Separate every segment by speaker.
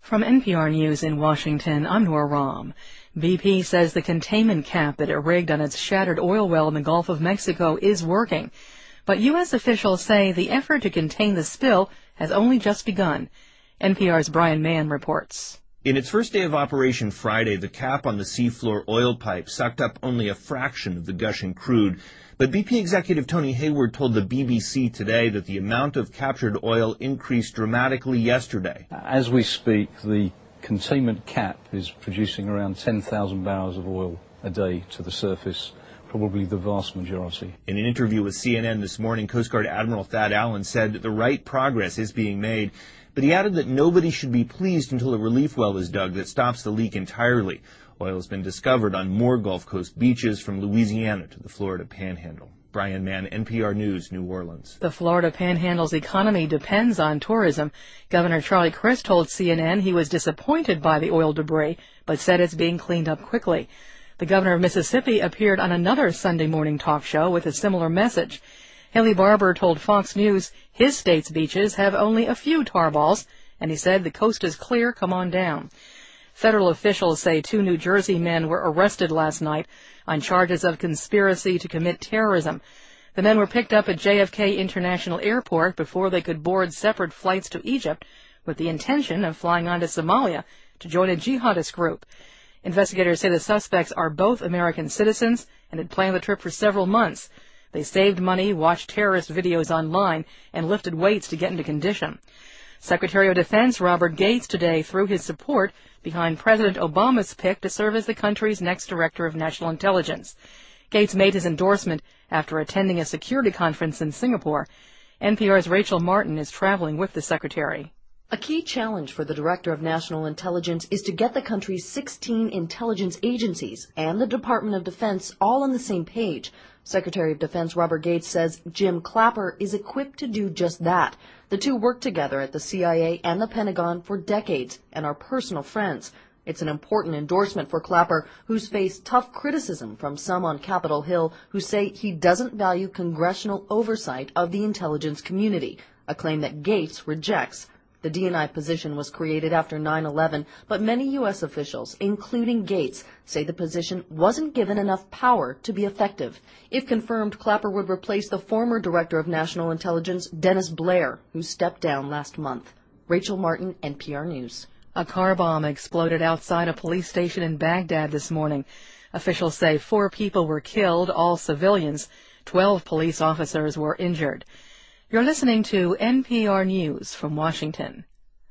Speaker 1: From NPR News in Washington, I'm Nora Rahm. BP says the containment cap that it rigged on its shattered oil well in the Gulf of Mexico is working. But U.S. officials say the effort to contain the spill has only just begun. NPR's Brian Mann reports.
Speaker 2: In its first day of operation Friday, the cap on the seafloor oil pipe sucked up only a fraction of the gushing crude. But BP executive Tony Hayward told the BBC today that the amount of captured oil increased dramatically yesterday.
Speaker 3: As we speak, the containment cap is producing around 10,000 barrels of oil a day to the surface, probably the vast majority.
Speaker 2: In an interview with CNN this morning, Coast Guard Admiral Thad Allen said that the right progress is being made, but he added that nobody should be pleased until a relief well is dug that stops the leak entirely. Oil has been discovered on more Gulf Coast beaches from Louisiana to the Florida Panhandle. Brian Mann, NPR News, New Orleans.
Speaker 1: The Florida Panhandle's economy depends on tourism. Governor Charlie Crist told CNN he was disappointed by the oil debris, but said it's being cleaned up quickly. The governor of Mississippi appeared on another Sunday morning talk show with a similar message. Haley Barbour told Fox News his state's beaches have only a few tar balls, and he said the coast is clear, come on down. Federal officials say 2 New Jersey men were arrested last night on charges of conspiracy to commit terrorism. The men were picked up at JFK International Airport before they could board separate flights to Egypt with the intention of flying on to Somalia to join a jihadist group. Investigators say the suspects are both American citizens and had planned the trip for several months. They saved money, watched terrorist videos online, and lifted weights to get into condition. Secretary of Defense Robert Gates today threw his support behind President Obama's pick to serve as the country's next Director of National Intelligence. Gates made his endorsement after attending a security conference in Singapore. NPR's Rachel Martin is traveling with the Secretary.
Speaker 4: A key challenge for the Director of National Intelligence is to get the country's 16 intelligence agencies and the Department of Defense all on the same page. Secretary of Defense Robert Gates says Jim Clapper is equipped to do just that. The two worked together at the CIA and the Pentagon for decades and are personal friends. It's an important endorsement for Clapper, who's faced tough criticism from some on Capitol Hill who say he doesn't value congressional oversight of the intelligence community, a claim that Gates rejects. The D&I position was created after 9/11, but many U.S. officials, including Gates, say the position wasn't given enough power to be effective. If confirmed, Clapper would replace the former Director of National Intelligence, Dennis Blair, who stepped down last month. Rachel Martin, NPR News.
Speaker 1: A car bomb exploded outside a police station in Baghdad this morning. Officials say 4 people were killed, all civilians. 12 police officers were injured. You're listening to NPR News from Washington.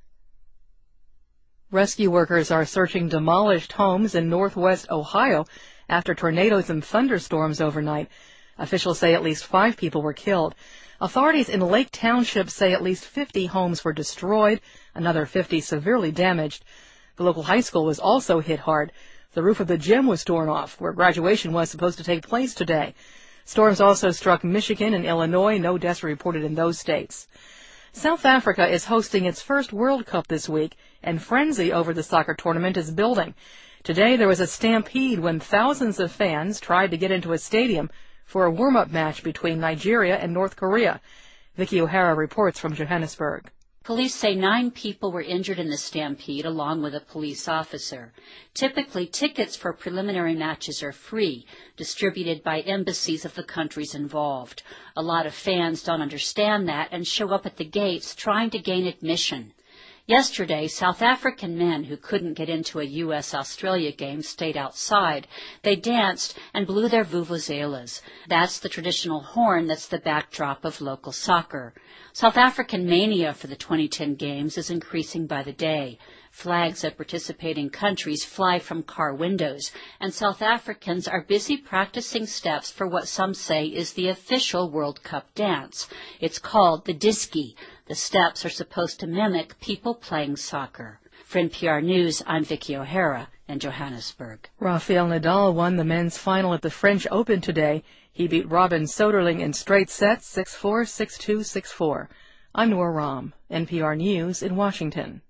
Speaker 1: Rescue workers are searching demolished homes in northwest Ohio after tornadoes and thunderstorms overnight. Officials say at least 5 people were killed. Authorities in Lake Township say at least 50 homes were destroyed, another 50 severely damaged. The local high school was also hit hard. The roof of the gym was torn off, where graduation was supposed to take place today. Storms also struck Michigan and Illinois. No deaths reported in those states. South Africa is hosting its first World Cup this week, and frenzy over the soccer tournament is building. Today there was a stampede when thousands of fans tried to get into a stadium for a warm-up match between Nigeria and North Korea. Vicky O'Hara reports from Johannesburg.
Speaker 5: Police say 9 people were injured in the stampede, along with a police officer. Typically, tickets for preliminary matches are free, distributed by embassies of the countries involved. A lot of fans don't understand that and show up at the gates trying to gain admission. Yesterday, South African men who couldn't get into a U.S.-Australia game stayed outside. They danced and blew their vuvuzelas. That's the traditional horn that's the backdrop of local soccer. South African mania for the 2010 games is increasing by the day. Flags of participating countries fly from car windows, and South Africans are busy practicing steps for what some say is the official World Cup dance. It's called the diskie. The steps are supposed to mimic people playing soccer. For NPR News, I'm Vicky O'Hara in Johannesburg.
Speaker 1: Rafael Nadal won the men's final at the French Open today. He beat Robin Soderling in straight sets, 6-4, 6-2, 6-4. I'm Nora Rahm, NPR News in Washington.